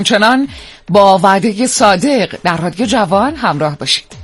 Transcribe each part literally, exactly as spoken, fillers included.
همچنان با وعده صادق در رادیو جوان همراه باشید.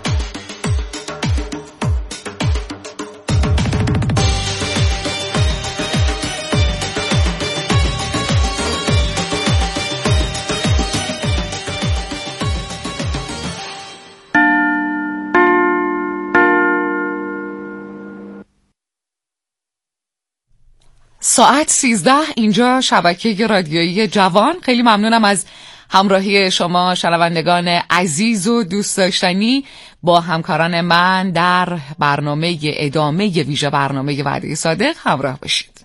ساعت سیزده، اینجا شبکه رادیویی جوان. خیلی ممنونم از همراهی شما شنوندگان عزیز و دوست داشتنی با همکاران من در برنامه ادامه ویژه برنامه وعده صادق همراه باشید.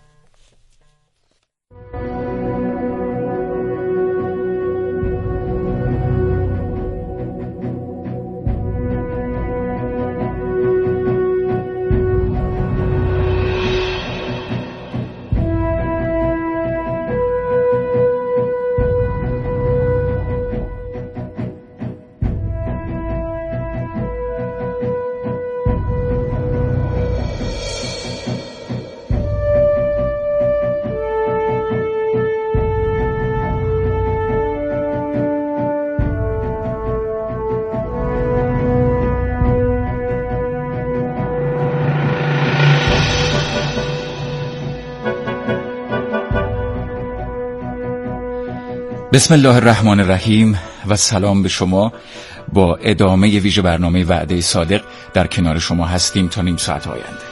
بسم الله الرحمن الرحیم و سلام به شما. با ادامه ویژه برنامه وعده صادق در کنار شما هستیم تا نیم ساعت آینده.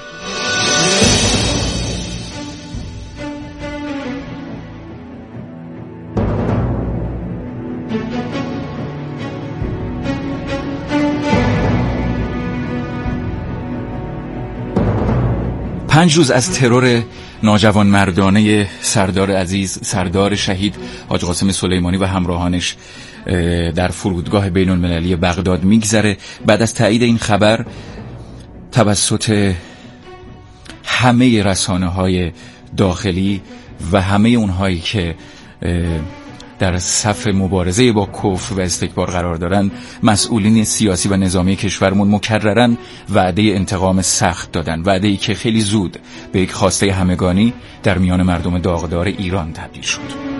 پنج روز از ترور ناجوان مردانه سردار عزیز، سردار شهید حاج قاسم سلیمانی و همراهانش در فرودگاه بین المللی بغداد میگذره. بعد از تایید این خبر توسط همه رسانه‌های داخلی و همه اونهایی که در صف مبارزه با کفر و استکبار قرار دارن، مسئولین سیاسی و نظامی کشورمون مکررن وعده انتقام سخت دادن، وعده‌ای که خیلی زود به یک خواسته همگانی در میان مردم داغدار ایران تبدیل شد.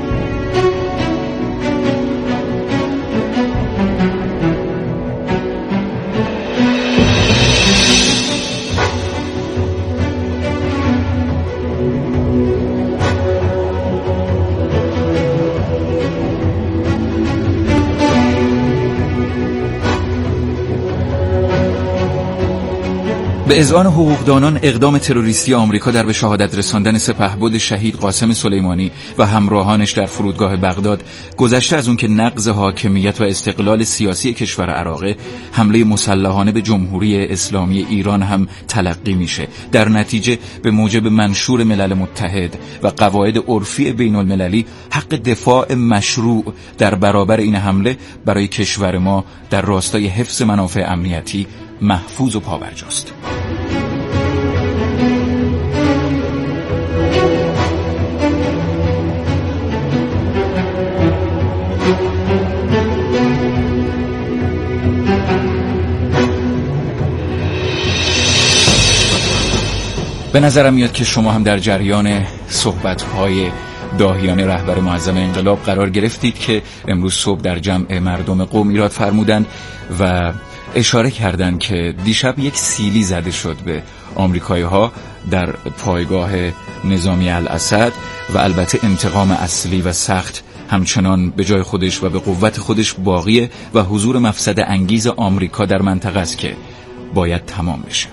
به اذعان حقوقدانان، اقدام تروریستی آمریکا در به شهادت رساندن سپهبد شهید قاسم سلیمانی و همراهانش در فرودگاه بغداد گذشته از اون که نقض حاکمیت و استقلال سیاسی کشور عراقه، حمله مسلحانه به جمهوری اسلامی ایران هم تلقی میشه. در نتیجه به موجب منشور ملل متحد و قواعد عرفی بین المللی حق دفاع مشروع در برابر این حمله برای کشور ما در راستای حفظ منافع امنیتی محفوظ و پابرجاست. به نظرم میاد که شما هم در جریان صحبت‌های داهیان رهبر معظم انقلاب قرار گرفتید که امروز صبح در جمع مردم قم ایراد فرمودند و اشاره کردند که دیشب یک سیلی زده شد به آمریکایی‌ها در پایگاه نظامی الاسد و البته انتقام اصلی و سخت همچنان به جای خودش و به قوت خودش باقیه و حضور مفسد انگیز آمریکا در منطقه است که باید تمام بشه.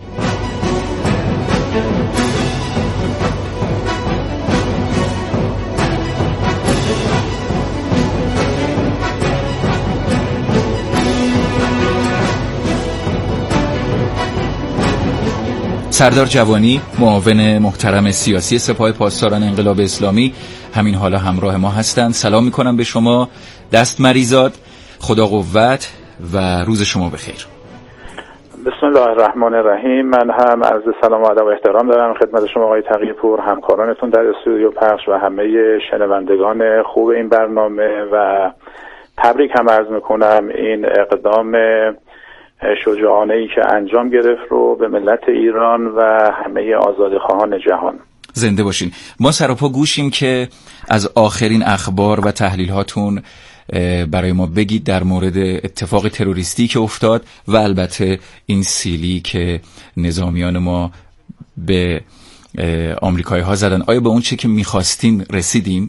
سردار جوانی، معاون محترم سیاسی سپاه پاسداران انقلاب اسلامی، همین حالا همراه ما هستند. سلام میکنم به شما. دست مریزاد، خدا قوت و روز شما بخیر. بسم الله الرحمن الرحیم. من هم عرض سلام و ادب و احترام دارم خدمت شما آقای تقی‌پور، همکارانتون در استودیو پخش و همه شنوندگان خوب این برنامه و تبریک هم عرض میکنم این اقدام شجاعانه‌ای که انجام گرفت رو به ملت ایران و همه آزادیخواهان جهان. زنده باشین. ما سراپا گوشیم که از آخرین اخبار و تحلیل هاتون برای ما بگید در مورد اتفاق تروریستی که افتاد و البته این سیلی که نظامیان ما به آمریکایی ها زدن. آیا به اون چه که میخواستین رسیدیم؟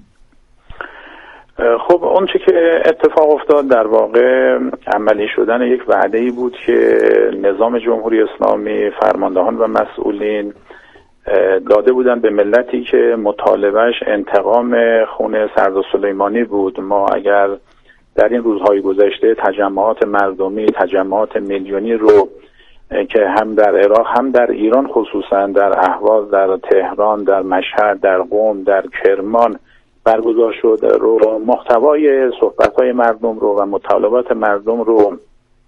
خب اون چه که اتفاق افتاد در واقع عملی شدن یک وعده‌ای بود که نظام جمهوری اسلامی، فرماندهان و مسئولین داده بودن به ملتی که مطالبهش انتقام خون سردار سلیمانی بود. ما اگر در این روزهای گذشته تجمعات مردمی، تجمعات میلیونی رو که هم در عراق هم در ایران خصوصا در اهواز، در تهران، در مشهد، در قم، در کرمان برگزار شد رو محتوای صحبت‌های مردم رو و مطالبات مردم رو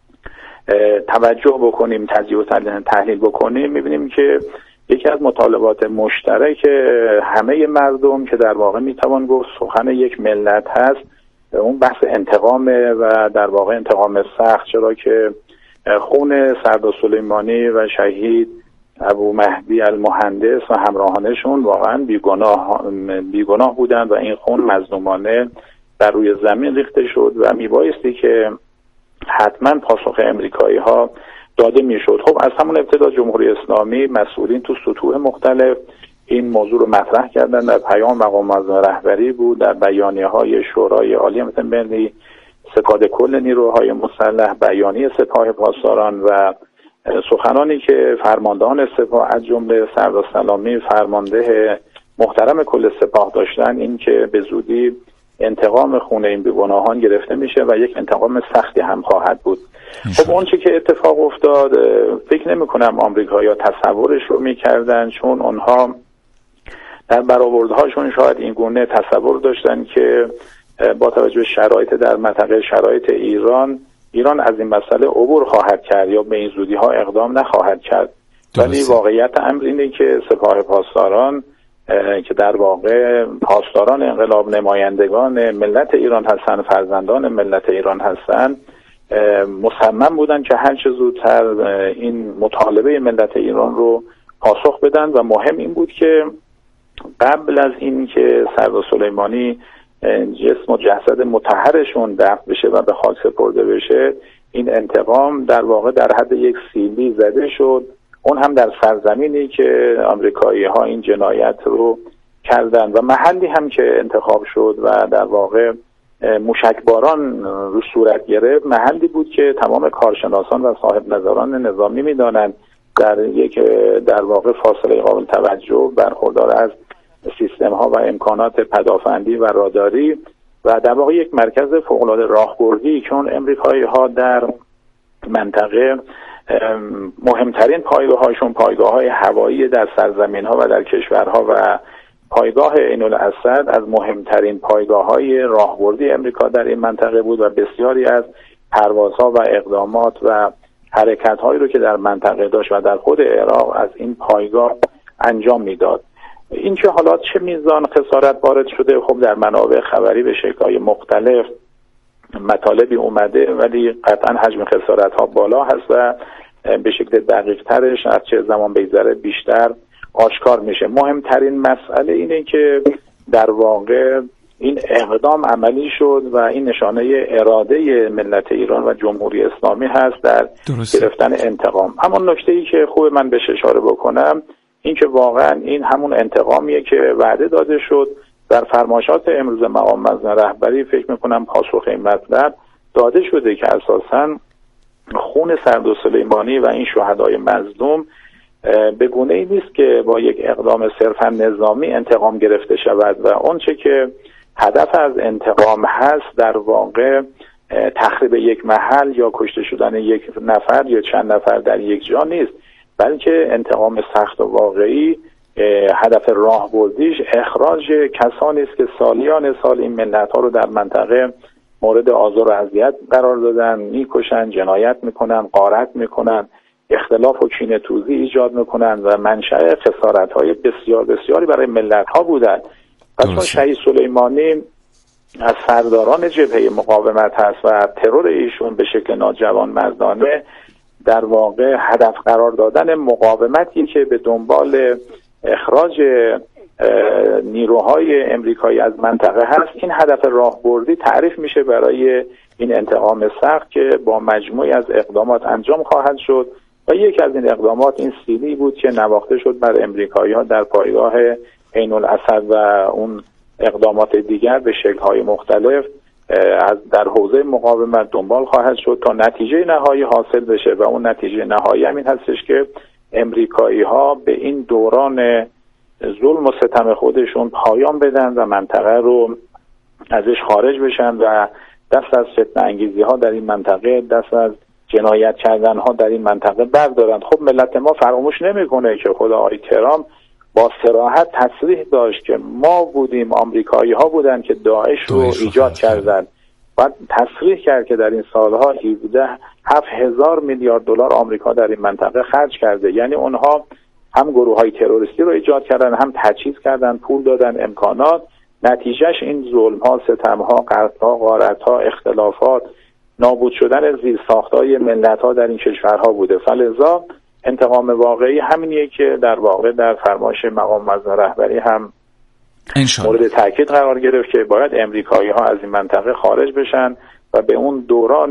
توجه بکنیم، تجزیه و تحلیل بکنیم، می‌بینیم که یکی از مطالبات مشترک همه مردم که در واقع میتوان گفت سخن یک ملت هست، اون بحث انتقامه و در واقع انتقام سخت، چرا که خون سردار سلیمانی و شهید ابو مهدی المهندس و همراهانشون واقعا بیگناه بیگناه بودند و این خون مظلومانه بر روی زمین ریخته شد و میبایستی که حتما پاسخ امریکایی ها داده میشد. خب از همون ابتدا جمهوری اسلامی مسئولین تو سطوح مختلف این موضوع رو مطرح کردن، در پیام مقام معظم رهبری بود، در بیانیه های شورای عالی امنیت ملی، ستاد کل نیروهای مسلح، بیانیه سپاه پاسداران و سخنانی که فرماندهان سپاه از جمله سردار سلامی فرمانده محترم کل سپاه داشتن، این که به زودی انتقام خون این بیگناهان گرفته میشه و یک انتقام سختی هم خواهد بود. خب اون چی که اتفاق افتاد فکر نمی کنم آمریکایی‌ها تصورش رو میکردن، چون اونها در برآوردهاشون شاید این گونه تصور داشتن که با توجه به شرایط در منطقه، شرایط ایران ایران از این مسئله عبور خواهد کرد یا به این زودی ها اقدام نخواهد کرد. ولی واقعیت امر اینه که سپاه پاسداران که در واقع پاسداران انقلاب، نمایندگان ملت ایران هستند، فرزندان ملت ایران هستند، مصمم بودن که هر چه زودتر این مطالبه ملت ایران رو پاسخ بدن و مهم این بود که قبل از این که سردار سلیمانی جسم و جسد مطهرشون دفن بشه و به خاک سپرده بشه، این انتقام در واقع در حد یک سیلی زده شد، اون هم در سرزمینی که آمریکایی ها این جنایت رو کردن و محلی هم که انتخاب شد و در واقع موشکباران رو صورت گرفت، محلی بود که تمام کارشناسان و صاحب نظران نظامی میدانند در یک در واقع فاصله قابل توجه برخوردار از سیستم ها و امکانات پدافندی و راداری و در واقع یک مرکز فوق‌العاده راهبردی، چون امریکایی ها در منطقه مهمترین پایگاه هاشون پایگاه های هوایی در سرزمین ها و در کشورها و پایگاه عین الاسد از مهمترین پایگاه های راهبردی امریکا در این منطقه بود و بسیاری از پروازها و اقدامات و حرکت هایی رو که در منطقه داشت و در خود عراق از این پایگاه انجام میداد. این که حالا چه میزان خسارت وارد شده، خب در منابع خبری به شکل‌های مختلف مطالبی اومده، ولی قطعا حجم خسارت ها بالا هست و به شکل دقیق ترش از چه زمان بگذره بیشتر آشکار میشه. مهمترین مسئله اینه که در واقع این اقدام عملی شد و این نشانه اراده ملت ایران و جمهوری اسلامی هست در درسته. گرفتن انتقام. همون نکته ای که خوب من بهش اشاره بکنم این که واقعا این همون انتقامیه که وعده داده شد در فرمایشات امروز مقام معظم رهبری. فکر میکنم پاسخ این مطلب داده شده که اساساً خون سردار سلیمانی و این شهدای مظلوم به گونه‌ای نیست که با یک اقدام صرفاً نظامی انتقام گرفته شود و اون چه که هدف از انتقام هست در واقع تخریب یک محل یا کشته شدن یک نفر یا چند نفر در یک جا نیست، بلکه انتقام سخت و واقعی هدف راهبردیش اخراج کسانی است که سالیان سال این ملت‌ها رو در منطقه مورد آزار و اذیت قرار دادن، میکشن، جنایت میکنن، غارت میکنن، اختلاف و کینه‌توزی ایجاد میکنن و منشأ خسارت‌های بسیار بسیاری برای ملت‌ها بودند. پس چون شهید سلیمانی از سرداران جبهه مقاومت هست و ترور ایشون به شکل ناجوانمردانه در واقع هدف قرار دادن مقاومتی که به دنبال اخراج نیروهای امریکایی از منطقه هست، این هدف راهبردی تعریف میشه برای این انتقام سخت که با مجموعی از اقدامات انجام خواهد شد و یکی از این اقدامات این سیلی بود که نواخته شد بر امریکایی‌ها در پایگاه عین الاسد و اون اقدامات دیگر به شکل‌های مختلف از در حوزه مقاومت دنبال خواهد شد تا نتیجه نهایی حاصل بشه و اون نتیجه نهایی هم این هستش که امریکایی‌ها به این دوران ظلم و ستم خودشون پایان بدن و منطقه رو ازش خارج بشن و دست از فتنه انگیزی ها در این منطقه، دست از جنایت کردن ها در این منطقه بردارن. خب ملت ما فراموش نمیکنه که خود آقای ترامپ با صراحت تصریح داشت که ما بودیم، آمریکایی ها بودن که داعش رو ایجاد کردن و تصریح کرد که در این سالها هفده هفت هزار میلیارد دلار آمریکا در این منطقه خرج کرده. یعنی اونها هم گروه های تروریستی رو ایجاد کردن، هم تجهیز کردن، پول دادن، امکانات. نتیجهش این ظلم ها، ستم ها، قتل ها، غارت ها، اختلافات، نابود شدن زیرساخت‌های ملت ها در این کشورها بوده. فلذا انتقام واقعی همینیه که در واقع در فرمایش مقام معظم رهبری هم مورد تاکید قرار گرفت که باید امریکایی ها از این منطقه خارج بشن و به اون دوران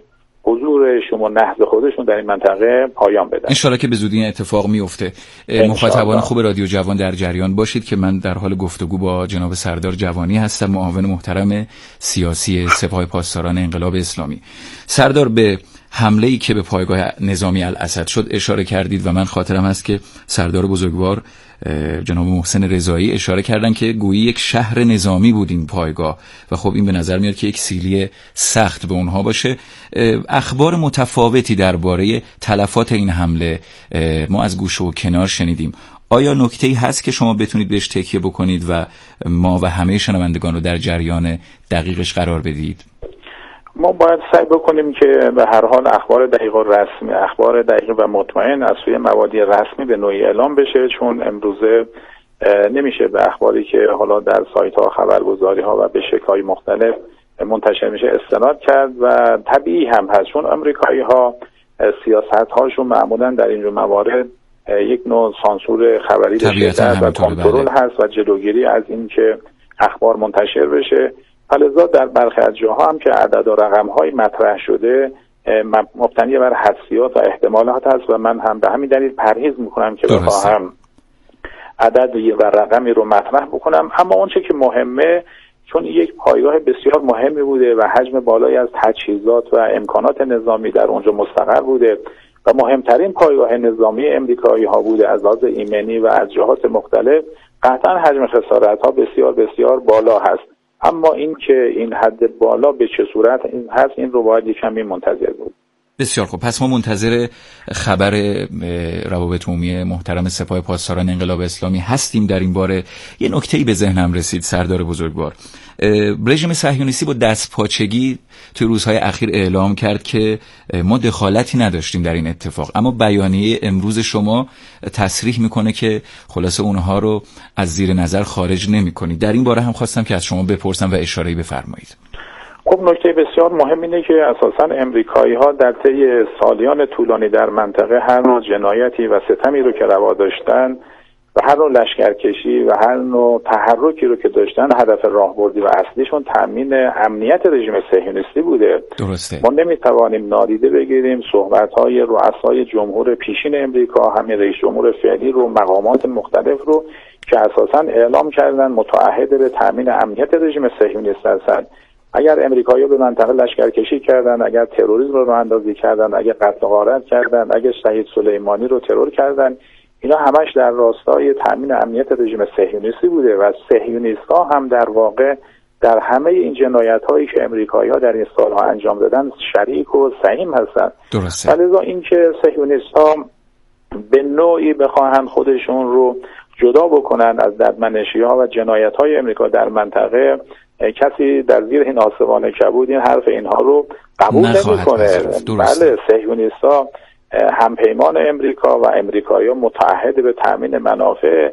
حضورشون و نهض خودشون در این منطقه پایان بدن. انشالله که به زودی این اتفاق میفته. مخاطبان خوب رادیو جوان در جریان باشید که من در حال گفتگو با جناب سردار جوانی هستم، معاون محترم سیاسی سپاه پاسداران انقلاب اسلامی. سردار، به حمله‌ای که به پایگاه نظامی الاسد شد اشاره کردید و من خاطرم هست که سردار بزرگوار جناب محسن رضایی اشاره کردن که گویی یک شهر نظامی بود این پایگاه و خب این به نظر میاد که یک سیلی سخت به اونها باشه. اخبار متفاوتی درباره تلفات این حمله ما از گوشه و کنار شنیدیم. آیا نکته‌ای هست که شما بتونید بهش تکیه بکنید و ما و همه شنوندگان رو در جریان دقیقش قرار بدید؟ ما باید سعی بکنیم که به هر حال اخبار دقیق و رسمی، اخبار دقیق و مطمئن از سوی موادی رسمی به نوعی اعلام بشه، چون امروزه نمیشه به اخباری که حالا در سایت ها، خبرگزاری ها و به شکل‌های مختلف منتشر میشه استناد کرد و طبیعی هم هست، چون آمریکایی ها سیاست هاشون معمولا در اینجور موارد یک نوع سانسور خبری به شدت و کنترل هست و جلوگیری از این که اخبار منتشر بشه. فلذا در برخی از جاها هم که عدد و رقم‌های مطرح شده مبتنی بر حدسیات و احتمالات هست و من هم به همین دلیل پرهیز میکنم که بخواهم عدد و رقمی رو مطرح بکنم. اما اون چه که مهمه، چون یک پایگاه بسیار مهمی بوده و حجم بالایی از تجهیزات و امکانات نظامی در اونجا مستقر بوده و مهمترین پایگاه نظامی امریکایی ها بوده از لحاظ ایمنی و از جهات مختلف، قطعا حجم خسارت ها بسیار بسیار بالا هست. اما این که این حد بالا به چه صورت این هست، این رو باید کمی منتظر بود. بسیار خوب، پس ما منتظر خبر روابط عمومی محترم سپاه پاسداران انقلاب اسلامی هستیم در این باره. یه نکته‌ای به ذهنم رسید سردار بزرگوار. رژیم صهیونیستی با دستپاچگی توی روزهای اخیر اعلام کرد که ما دخالتی نداشتیم در این اتفاق، اما بیانیه امروز شما تصریح میکنه که خلاصه اونها رو از زیر نظر خارج نمیکنید. در این باره هم خواستم که از شما بپرسم و اشاره‌ای بفرمایید. خب نکته بسیار مهم اینه که اساساً امریکایی ها در طی سالیان طولانی در منطقه هر نوع جنایتی و ستمی رو که روا داشتن و هر نوع لشکرکشی و هر نوع تحرکی رو که داشتن، هدف راهبردی و اصلیشون تامین امنیت رژیم صهیونیستی بوده. درسته. ما نمیتوانیم نادیده بگیریم صحبت‌های رؤسای جمهور پیشین امریکا، همین رئیس جمهور فعلی رو، مقامات مختلف رو که اساساً اعلام کردن متعهد به تامین امنیت رژیم صهیونیست هستند. اگر امریکایی‌ها به منطقه لشکرکشی کردن، اگر تروریسم رو راه اندازی کردن، اگر قتل و غارت کردن، اگر شهید سلیمانی رو ترور کردن، اینا همش در راستای تامین امنیت رژیم صهیونیستی بوده و صهیونیست‌ها هم در واقع در همه این جنایت‌هایی که امریکایی‌ها در این سال‌ها انجام دادن شریک و سهیم هستند. درسته. لذا اینکه صهیونیست‌ها به نوعی بخواهند خودشون رو جدا بکنن از ددمنشی‌ها و جنایت‌های امریکا در منطقه، کسی در زیر این آسمان کبود این حرف اینها رو قبول نمی‌کنه. بله، صهیونیست‌ها همپیمان امریکا و امریکایی‌ها متعهد به تامین منافع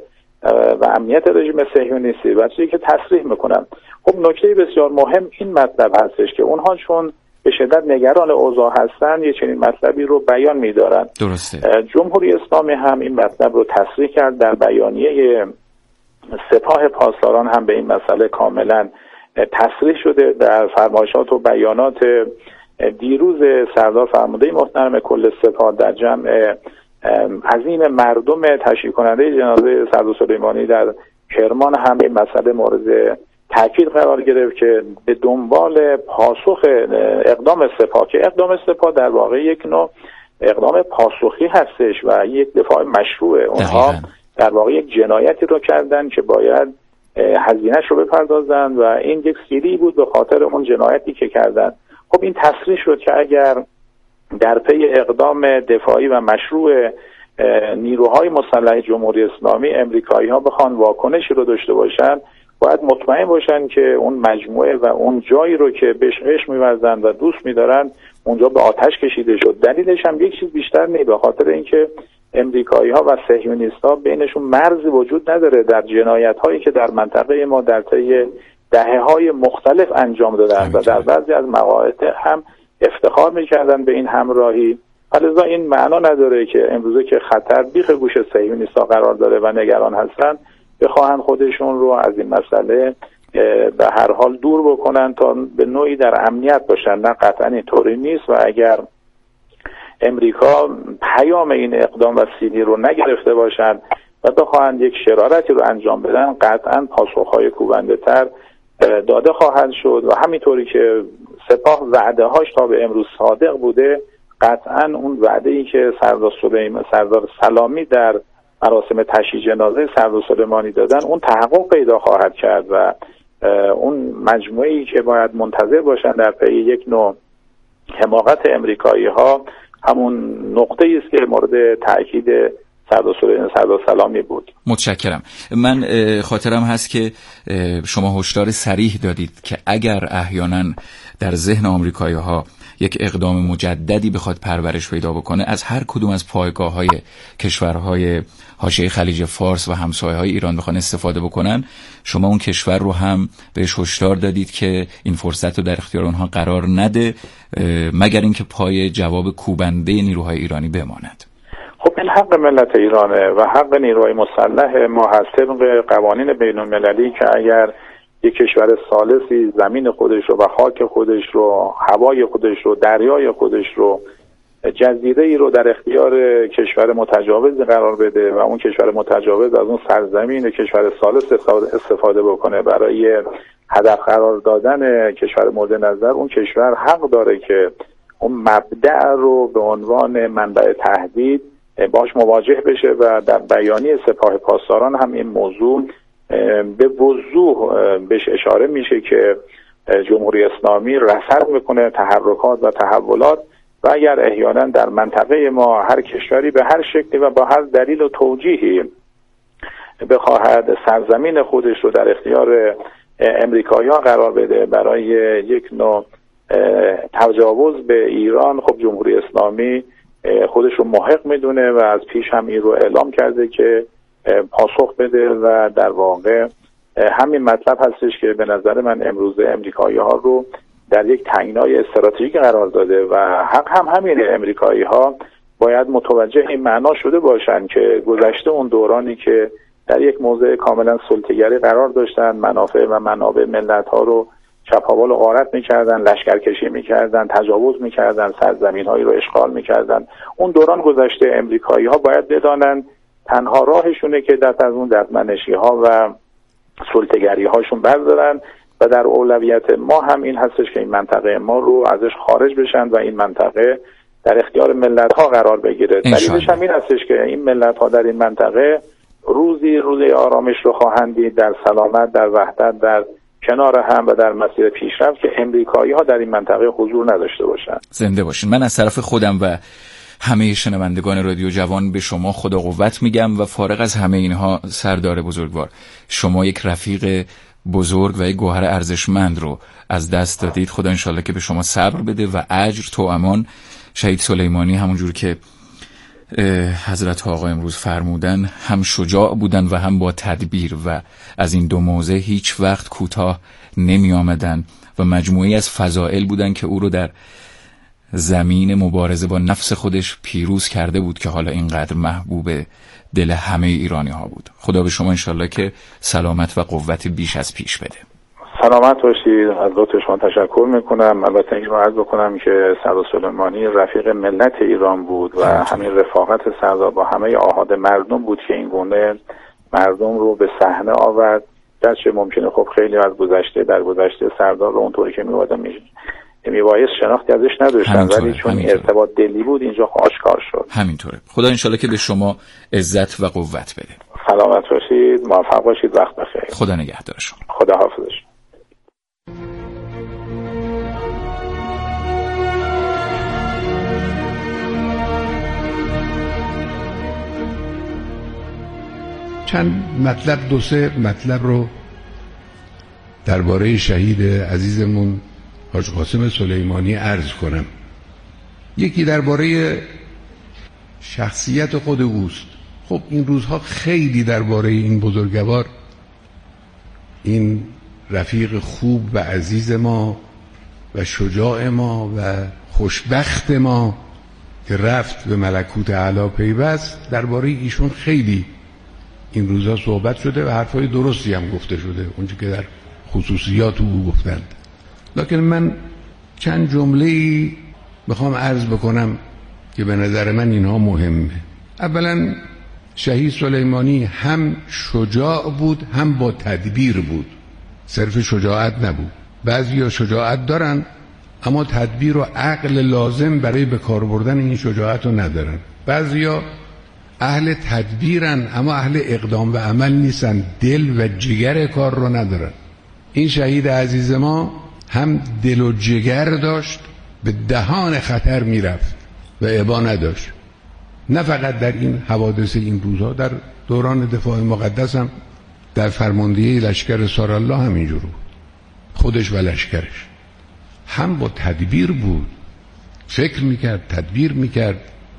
و امنیت رژیم صهیونیستی و چیزی که تصریح میکنن. خب نکته بسیار مهم این مطلب هستش که اونها چون به شدت نگران اوضاع هستن یه چنین مطلبی رو بیان می‌دارن. درسته. جمهوری اسلامی هم این مطلب رو تصریح کرد در بیانیه سپاه پاسداران هم به این مسئله کاملا تصریح شده. در فرمایشات و بیانات دیروز سردار فرمانده محترم کل سپاه در جمع عظیم مردم تشییع کننده جنازه سردار سلیمانی در کرمان هم این مسئله مورد تاکید قرار گرفت که به دنبال پاسخ اقدام سپاه، که اقدام سپاه در واقع یک نوع اقدام پاسخی هستش و یک دفاع مشروع. اونها در واقع یک جنایتی رو کردن که باید هزینه‌اش رو بپردازن و این یک سیلی بود به خاطر اون جنایتی که کردن. خب این تصریح شد که اگر در پی اقدام دفاعی و مشروع نیروهای مسلح جمهوری اسلامی امریکایی‌ها بخوان واکنشی رو داشته باشن، باید مطمئن باشن که اون مجموعه و اون جایی رو که بهش عشق می‌ورزن و دوست می‌دارن اونجا به آتش کشیده شد. دلیلش هم یک چیز بیشتر نیست، به خاطر اینکه امریکایی‌ها و صهیونیست‌ها بینشون مرزی وجود نداره در جنایت‌هایی که در منطقه ما در طی دهه‌های مختلف انجام دادن و در بعضی از مواقع هم افتخار می‌کردن به این همراهی. لذا این معنا نداره که امروزه که خطر بیخ گوش صهیونیست‌ها قرار داره و نگران هستن بخواهن خودشون رو از این مسئله به هر حال دور بکنن تا به نوعی در امنیت باشن. نه، قطعا اینطوری نیست و اگر امریکا پیام این اقدام و سیلی رو نگرفته باشند و بخواهند یک شرارتی رو انجام بدن، قطعا پاسخهای کوبنده تر داده خواهد شد و همینطوری که سپاه وعده هاش تا به امروز صادق بوده، قطعا اون وعده ای که سردار سلیمان سردار سلامی در مراسم تشییع جنازه سردار سلیمانی دادن اون تحقق پیدا خواهد کرد و اون مجموعه ای که باید منتظر باشن در پی یک نوع حماقت امریکایی ها همون نقطه ای است که مورد تاکید سردار سلیمانی سردار سلامی بود. متشکرم. من خاطرم هست که شما هشدار صریح دادید که اگر احیانا در ذهن آمریکایی ها یک اقدام مجددی بخواد پرورش پیدا بکنه، از هر کدوم از پایگاه‌های کشورهای حاشیه خلیج فارس و همسایه‌های ایران بخوان استفاده بکنن، شما اون کشور رو هم بهش هشدار دادید که این فرصت رو در اختیار اونها قرار نده مگر اینکه پای جواب کوبنده نیروهای ایرانی بماند. خب این حق ملت ایرانه و حق نیروهای مسلح ما هست طبق قوانین بین‌المللی که اگر یک کشور ثالثی زمین خودش رو و خاک خودش رو، هوای خودش رو، دریای خودش رو، جزیره ای رو در اختیار کشور متجاوز قرار بده و اون کشور متجاوز از اون سرزمین کشور ثالث استفاده بکنه برای هدف قرار دادن کشور مورد نظر، اون کشور حق داره که اون مبدأ رو به عنوان منبع تهدید باش مواجه بشه و در بیانیه سپاه پاسداران هم این موضوع به وضوح بهش اشاره میشه که جمهوری اسلامی رصد میکنه تحرکات و تحولات و اگر احیانا در منطقه ما هر کشوری به هر شکلی و با هر دلیل و توجیهی بخواهد سرزمین خودش رو در اختیار امریکایی‌ها قرار بده برای یک نوع تجاوز به ایران، خب جمهوری اسلامی خودش رو محق میدونه و از پیش هم این رو اعلام کرده که پاسخ بده و در واقع همین مطلب هستش که به نظر من امروز امریکایی‌ها رو در یک تنگنای استراتژیک قرار داده و حق هم همینه. امریکایی‌ها باید متوجه این معنا شده باشن که گذشته اون دورانی که در یک موضع کاملا سلطه‌گری قرار داشتن، منافع و منابع ملت‌ها رو چپاول و غارت می‌کردن، لشکرکشی می‌کردن، تجاوز می‌کردن، سرزمین‌هایی رو اشغال می‌کردن. اون دوران گذشته. امریکایی‌ها باید بدانن تنها راهشونه که دست از اون ددمنشی‌ها و سلطه‌گری‌هاشون بردارن و در اولویت ما هم این هستش که این منطقه ما رو ازش خارج بشن و این منطقه در اختیار ملت‌ها قرار بگیره. دلیلش هم این هستش که این ملت‌ها در این منطقه روزی روزی آرامش رو خواهند دید در سلامت، در وحدت، در کنار هم و در مسیر پیشرفت که امریکایی‌ها در این منطقه حضور نداشته باشند. زنده باشین. من از طرف خودم و همه شنوندگان رادیو جوان به شما خدا قوت میگم و فارغ از همه اینها سردار بزرگوار، شما یک رفیق بزرگ و یک گوهر ارزشمند رو از دست دادید. خدا انشالله که به شما صبر بده و اجر تو امان. شهید سلیمانی همونجور که حضرت آقا امروز فرمودن هم شجاع بودن و هم با تدبیر و از این دو موضع هیچ وقت کوتاه نمی آمدن و مجموعی از فضائل بودن که او رو در زمین مبارزه با نفس خودش پیروز کرده بود که حالا اینقدر محبوب دل همه ایرانی ها بود. خدا به شما انشالله که سلامت و قوت بیش از پیش بده. سلامت باشید. از لطف شما تشکر میکنم. البته این رو عرض بکنم که سردار سلیمانی رفیق ملت ایران بود و همین رفاقت سردار با همه آحاد مردم بود که این گونه مردم رو به صحنه آورد. گرچه ممکنه خب خیلی از گذشته در گذشته سردار رو اونطوری که می‌بودن میبایست شناختی ازش نداشتن، ولی چون ارتباط دلی بود اینجا آشکار شد. همینطوره. خدا انشالله که به شما عزت و قوت بده. سلامت باشید، موفق باشید، وقت بخیر. خدا نگهدار شما. خدا حافظش. چند مطلب، دو سه مطلب رو درباره شهید عزیزمون حاج قاسم سلیمانی عرض کنم. یکی درباره شخصیت خود اوست. خب این روزها خیلی درباره این بزرگوار، این رفیق خوب و عزیز ما و شجاع ما و خوشبخت ما که رفت به ملکوت اعلی پیوست، درباره ایشون خیلی این روزها صحبت شده و حرفای درستی هم گفته شده، اونچه که در خصوصیات او گفتند. لکن من چند جمله‌ای میخوام عرض بکنم که به نظر من اینها مهمه. اولا شهید سلیمانی هم شجاع بود هم با تدبیر بود، صرف شجاعت نبود. بعضیا شجاعت دارن اما تدبیر و عقل لازم برای به کار بردن این شجاعت رو ندارن. بعضیا اهل تدبیرن اما اهل اقدام و عمل نیستن، دل و جگر کار رو ندارن. این شهید عزیز ما هم دل و جگر داشت، به دهان خطر میرفت و ابا نداشت. نه فقط در این حوادث این روزها، در دوران دفاع مقدس هم، در فرماندهی لشکر سارالله همینجور بود، خودش و لشکرش. هم با تدبیر بود، فکر میکرد، تدبیر میکرد،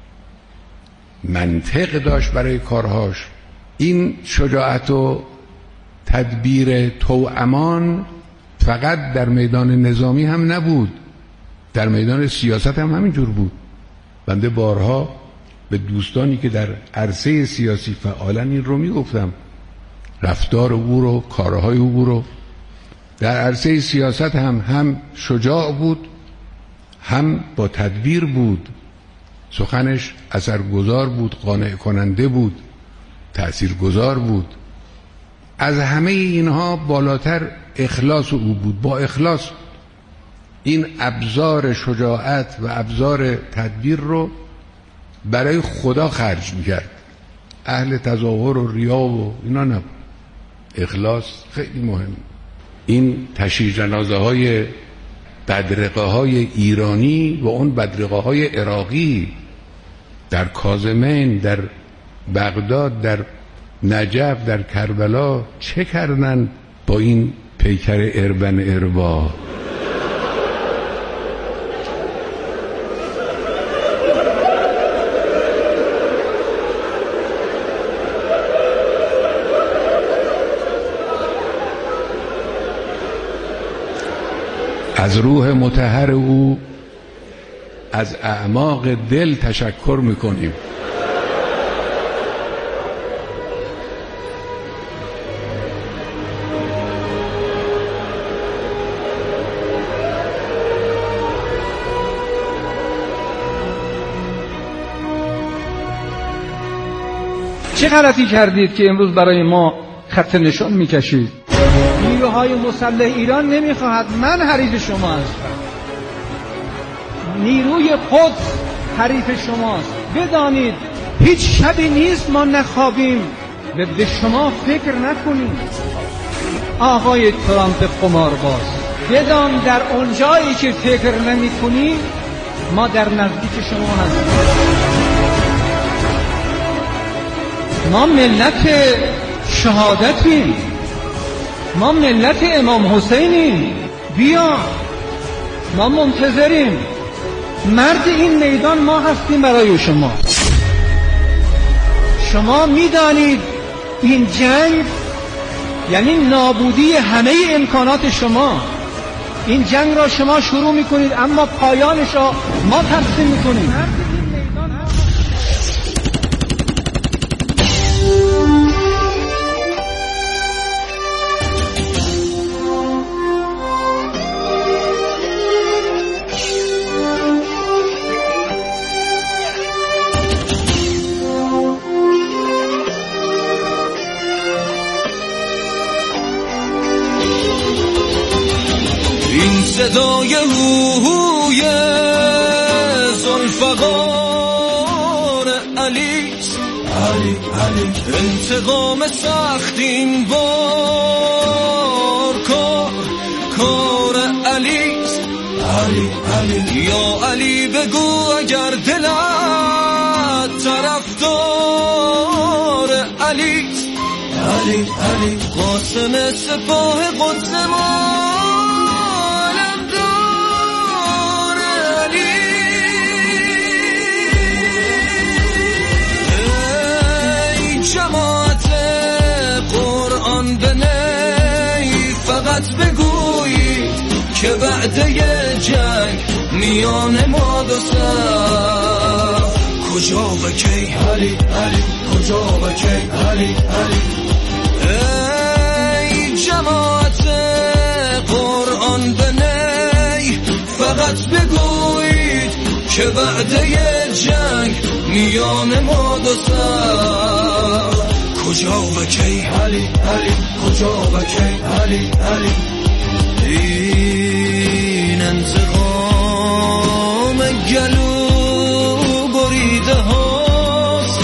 منطق داشت برای کارهاش. این شجاعت و تدبیر توامان فقط در میدان نظامی هم نبود، در میدان سیاست هم همینجور بود. بنده بارها به دوستانی که در عرصه سیاسی فعالن این رو میگفتم، رفتار او رو، کارهای او رو. در عرصه سیاست هم هم شجاع بود هم با تدبیر بود. سخنش اثرگذار بود، قانع کننده بود، تأثیرگذار بود. از همه اینها بالاتر اخلاص او بود. با اخلاص این ابزار شجاعت و ابزار تدبیر رو برای خدا خرج میکرد. اهل تظاهر و ریا و اینا نبود. اخلاص خیلی مهم. این تشییع جنازه های بدرقه های ایرانی و اون بدرقه های عراقی در کاظمین، در بغداد، در نجف، در کربلا چه کردن با این پیکر اربن اربا؟ از روح مطهر او از اعماق دل تشکر میکنیم. چه غلطی کردید که امروز برای ما خط نشان میکشید؟ نیروهای مسلح ایران نمیخواهد. من حریف شما هستم، نیروی قدس حریف شماست. بدانید هیچ شبی نیست ما نخوابیم و به شما فکر نکنیم. آقای ترامپ قمارباز، بدان در اونجایی که فکر نمی کنیم ما در نزدیک شما هستیم. ما ملت شهادتیم، ما ملت امام حسینیم. بیا، ما منتظریم. مرد این میدان ما هستیم برای شما. شما میدانید این جنگ یعنی نابودی همه امکانات شما. این جنگ را شما شروع میکنید اما پایانش را ما تقسیم میکنیم. صدای هوی زلفقار علیست، علی علی انتقام سختین بار کار کار علیست، علی علی یا علی بگو اگر دلت طرفدار علیست، علی علی قاسم سپاه قدس ما بگویید که بعد یه جنگ میان ما دو سر کجا و کی علی علی کجا و کی علی علی ای جماعت قرآن بنی فقط بگویید که بعد یه جنگ میان ما دو سر کجا و کی علی علی کجا و کی علی علی این انتقام گلو بریده هاست،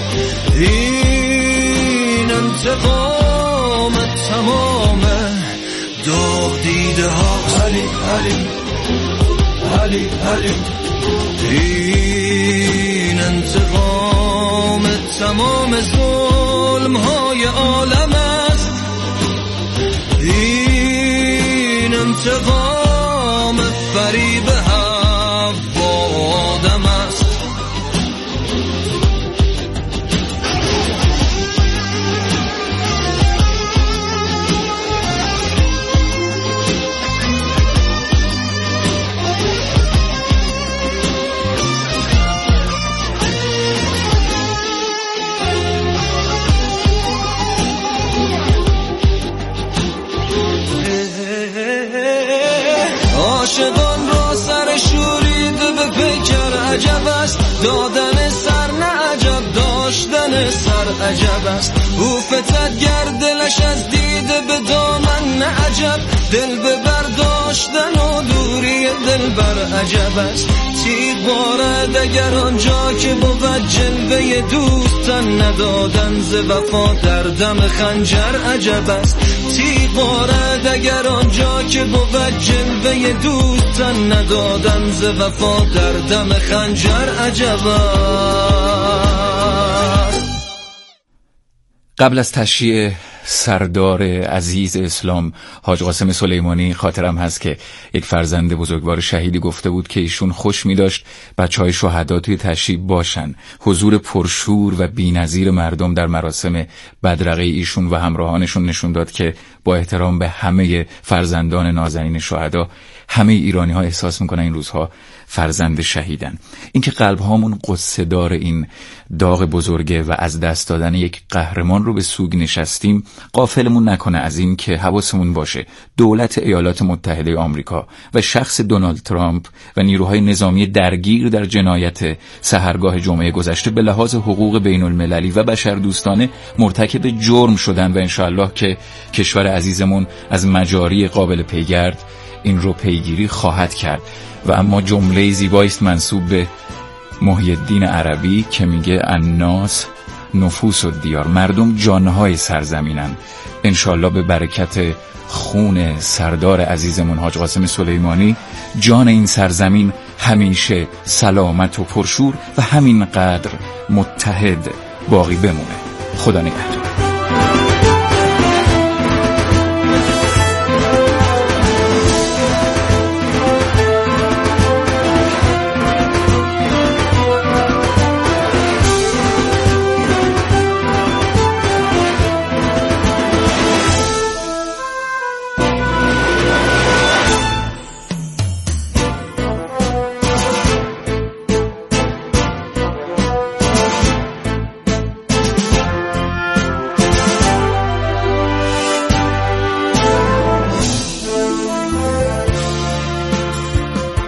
این انتقام تمام داغ دیده هاست، علی علی علی علی این انتقام تمام ظلم های عالم است، این انتقام فریب حوا آدم است. عاشقان را سر شوریده به پیکر عجب است، دادن سر نه عجب داشتن سر عجب است، او فتد گر دلش از دیده به دامن نه عجب، دل به برداشتن و دوری دل بر عجب است، تیغ بارد اگر آنجا که بود جلوه دوستان ندادن ز وفا در دم خنجر عجب است، تیغ بارد اگر آنجا که بود جلوه دوستان ندادن ز وفا در دم خنجر عجب است. قبل از تشییع سردار عزیز اسلام حاج قاسم سلیمانی خاطرم هست که یک فرزند بزرگوار شهیدی گفته بود که ایشون خوش می داشت بچهای شهدا توی تشییع باشن. حضور پرشور و بی‌نظیر مردم در مراسم بدرقه ایشون و همراهانشون نشون داد که با احترام به همه فرزندان نازنین شهدا، همه ایرانی ها احساس میکنن این روزها فرزند شهیدن. اینکه قلب هامون قصه دار این داغ بزرگه و از دست دادن یک قهرمان رو به سوگ نشستیم، غافلمون نکنه از این که حواسمون باشه دولت ایالات متحده آمریکا و شخص دونالد ترامپ و نیروهای نظامی درگیر در جنایت سحرگاه جمعه گذشته به لحاظ حقوق بین المللی و بشردوستانه مرتکب جرم شدن و انشاءالله که کشور عزیزمون از مجاری قابل پیگرد این رو پیگیری خواهد کرد. و اما جمله زیبایی است منسوب به محی الدین عربی که میگه الناس نفوس الدیار، مردم جانهای سرزمینن. انشالله به برکت خون سردار عزیزمون حاج قاسم سلیمانی جان این سرزمین همیشه سلامت و پرشور و همین قدر متحد باقی بمونه. خدا نگهدار.